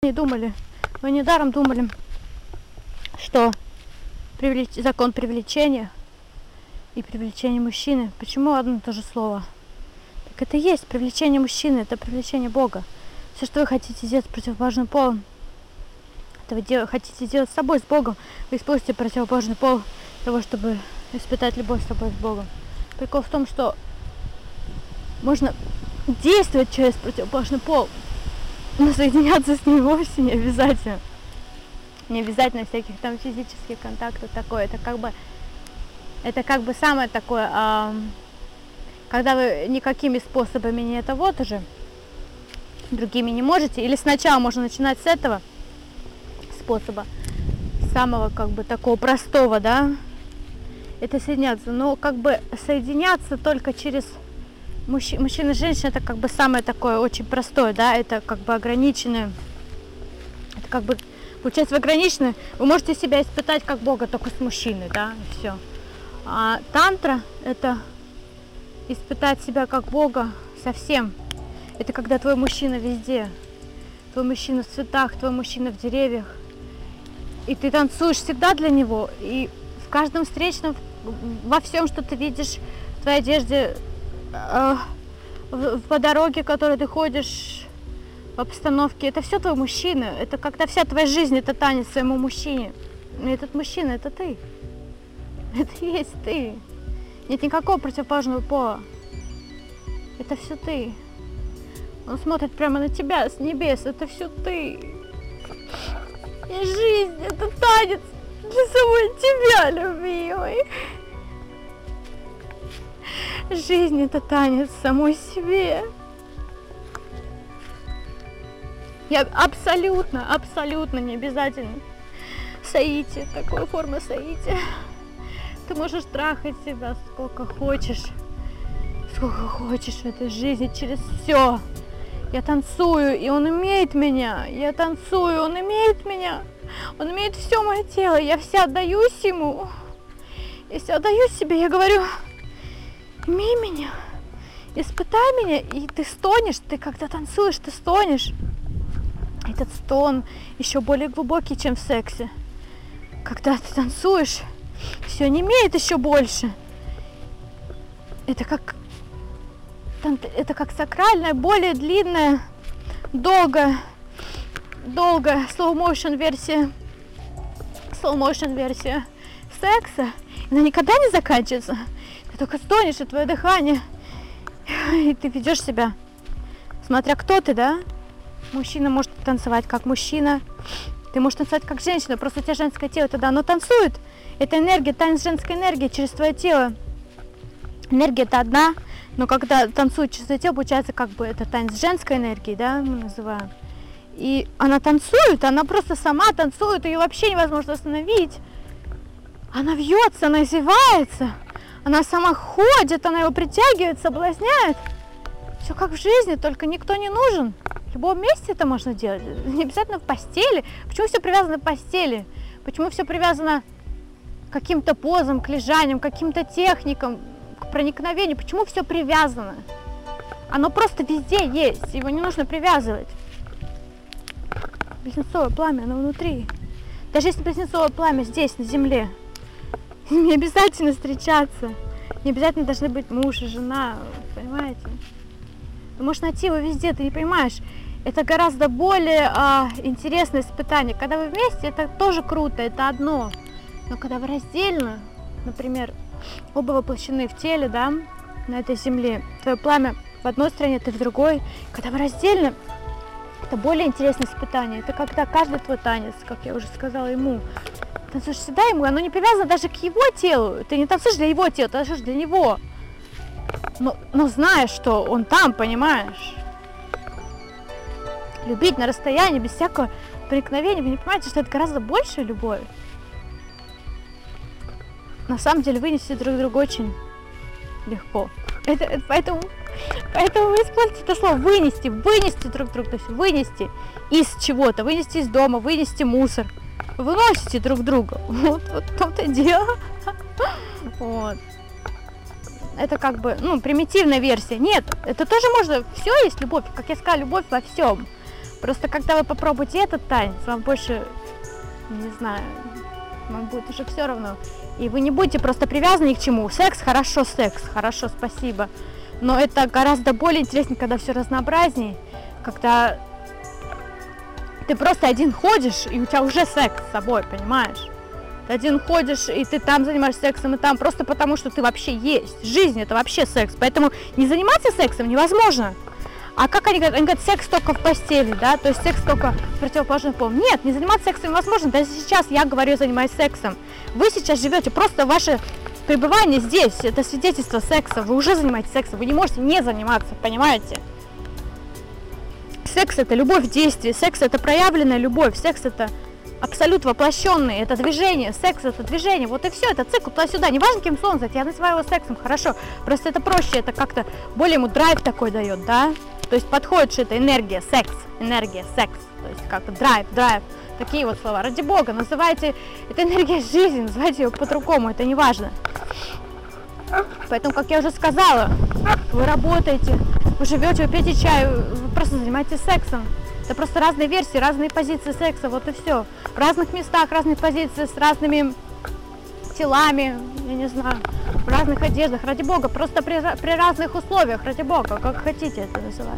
Не думали, мы недаром думали, что закон привлечения и привлечение мужчины. Почему одно и то же слово? Так это и есть привлечение мужчины, это привлечение Бога. Все, что вы хотите сделать с противоположным полом, это вы хотите сделать с собой, с Богом. Вы используете противоположный пол для того, чтобы испытать любовь с собой, с Богом. Прикол в том, что можно действовать через противоположный пол, но соединяться с ним вовсе не обязательно. Не обязательно всяких там физических контактов такое. Это как бы самое такое, когда вы никакими способами не это вот уже, другими не можете. Или сначала можно начинать с этого способа, самого как бы такого простого, да, это соединяться. Но как бы соединяться только через мужчина и женщина, это как бы самое такое очень простое, да, это как бы ограниченное. Это как бы, получается, в ограниченное вы можете себя испытать как Бога только с мужчиной, да, и все. А тантра – это испытать себя как Бога совсем. Это когда твой мужчина везде, твой мужчина в цветах, твой мужчина в деревьях, и ты танцуешь всегда для него, и в каждом встречном, во всем, что ты видишь, в твоей одежде, по дороге, которой ты ходишь, в обстановке, это все твой мужчина, это когда вся твоя жизнь, это танец своему мужчине. И этот мужчина, это ты. Это и есть ты. Нет никакого противоположного пола. Это все ты. Он смотрит прямо на тебя с небес, это все ты. И жизнь, это танец для самой тебя, любимый. Жизнь – это танец самой себе. Я абсолютно не обязательно саити, такой формы саити. Ты можешь трахать себя сколько хочешь в этой жизни, через все. Я танцую, и он имеет меня. Я танцую, он имеет меня. Он имеет все мое тело. Я вся отдаюсь ему. Я вся отдаюсь себе. Я говорю: имей меня, испытай меня, и ты стонешь, ты когда танцуешь, ты стонешь. Этот стон еще более глубокий, чем в сексе. Когда ты танцуешь, все не имеет еще больше. Это как сакральная, более длинная, долгая slow motion версия секса. Она никогда не заканчивается. Ты только стонешь, и твое дыхание, и ты ведешь себя, смотря кто ты, да? Мужчина может танцевать как мужчина, ты можешь танцевать как женщина, просто у тебя женское тело тогда, оно танцует. Это энергия, танец женской энергии через твое тело. Энергия это одна, но когда танцует через твое тело, получается как бы это танец женской энергии, да, мы называем. И она танцует, она просто сама танцует, ее вообще невозможно остановить. Она вьется, она извивается, она сама ходит, она его притягивает, соблазняет. Все как в жизни, только никто не нужен. В любом месте это можно делать, не обязательно в постели. Почему все привязано к постели? Почему все привязано к каким-то позам, к лежаниям, к каким-то техникам, к проникновению? Почему все привязано? Оно просто везде есть, его не нужно привязывать. Близнецовое пламя, оно внутри. Даже если близнецовое пламя здесь, на земле, не обязательно встречаться, не обязательно должны быть муж и жена, понимаете? Ты можешь найти его везде, ты не понимаешь. Это гораздо более интересное испытание. Когда вы вместе, это тоже круто, это одно. Но когда вы раздельно, например, оба воплощены в теле, да, на этой земле, твое пламя в одной стране, ты в другой. Когда вы раздельно, это более интересное испытание. Это когда каждый твой танец, как я уже сказала ему, танцуешь всегда ему, оно не привязано даже к его телу. Ты не танцуешь для его тела, ты танцуешь для него. Но знаешь, что он там, понимаешь? Любить на расстоянии, без всякого проникновения, вы не понимаете, что это гораздо большая любовь? На самом деле вынести друг друга очень легко. Поэтому вы используйте это слово вынести друг друга, то есть вынести из чего-то, вынести из дома, вынести мусор. Вы выносите друг друга. Вот в том-то и дело. Вот. Это как бы, примитивная версия. Нет, это тоже можно, все есть любовь, как я сказала, любовь во всем. Просто когда вы попробуете этот танец, вам больше, не знаю, вам будет уже все равно. И вы не будете просто привязаны ни к чему. Секс, хорошо, спасибо. Но это гораздо более интересно, когда все разнообразнее, когда ты просто один ходишь, и у тебя уже секс с собой, понимаешь? Ты один ходишь, и ты там занимаешься сексом, и там, просто потому, что ты вообще есть. Жизнь — это вообще секс, поэтому не заниматься сексом невозможно. А как они говорят? Они говорят, секс только в постели, да, то есть секс только в противоположном поле. Нет, не заниматься сексом невозможно. Даже сейчас я говорю, занимаюсь сексом. Вы сейчас живете, просто ваше пребывание здесь, это свидетельство секса. Вы уже занимаетесь сексом, вы не можете не заниматься, понимаете? Секс — это любовь в действии, секс — это проявленная любовь, секс — это абсолют воплощенный, это движение, секс — это движение, вот и все, это цикл туда-сюда, неважно, кем сон зайти, я называю его сексом, хорошо, просто это проще, это как-то более ему драйв такой дает, да, то есть подходит, что это энергия, секс, то есть как драйв, такие вот слова, ради бога, называйте, это энергия жизни, называйте ее по-другому, это не важно. Поэтому, как я уже сказала, вы работаете, вы живете, вы пьете чай, вы просто занимаетесь сексом. Это просто разные версии, разные позиции секса, вот и все. В разных местах, разные позиции, с разными телами, я не знаю, в разных одеждах, ради бога, просто при разных условиях, ради бога, как хотите это называть.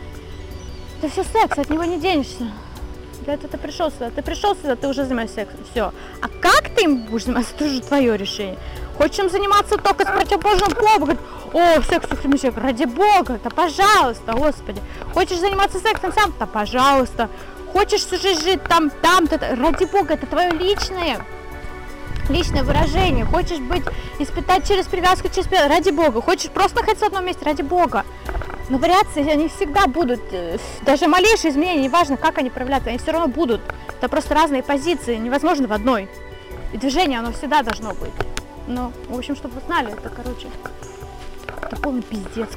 Это все секс, от него не денешься. Для этого ты пришел сюда, ты уже занимаешься сексом, все. А как ты им будешь заниматься, это уже твое решение. Хочешь им заниматься только с противоположным полом, говорит, о, секс с ради бога, да пожалуйста, господи. Хочешь заниматься сексом сам, да пожалуйста. Хочешь всю жизнь жить там, ради бога, это твое личное выражение. Хочешь испытать через привязку, ради бога. Хочешь просто находиться в одном месте, ради бога. Но вариации, они всегда будут, даже малейшие изменения, неважно, как они проявляются, они все равно будут. Это просто разные позиции, невозможно в одной. И движение, оно всегда должно быть. Ну, в общем, чтобы вы знали, это полный пиздец,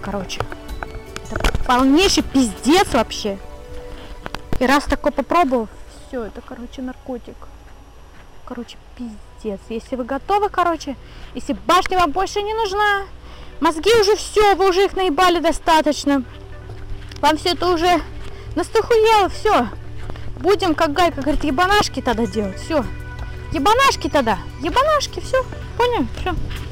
Это полнейший пиздец вообще. И раз такой попробовал, все, это, наркотик. Пиздец. Если вы готовы, если башня вам больше не нужна, мозги уже все, вы уже их наебали достаточно. Вам все это уже настохуело, все. Будем, как Гайка говорит, ебанашки тогда делать, все. Ебанашки, все. Понял? Все.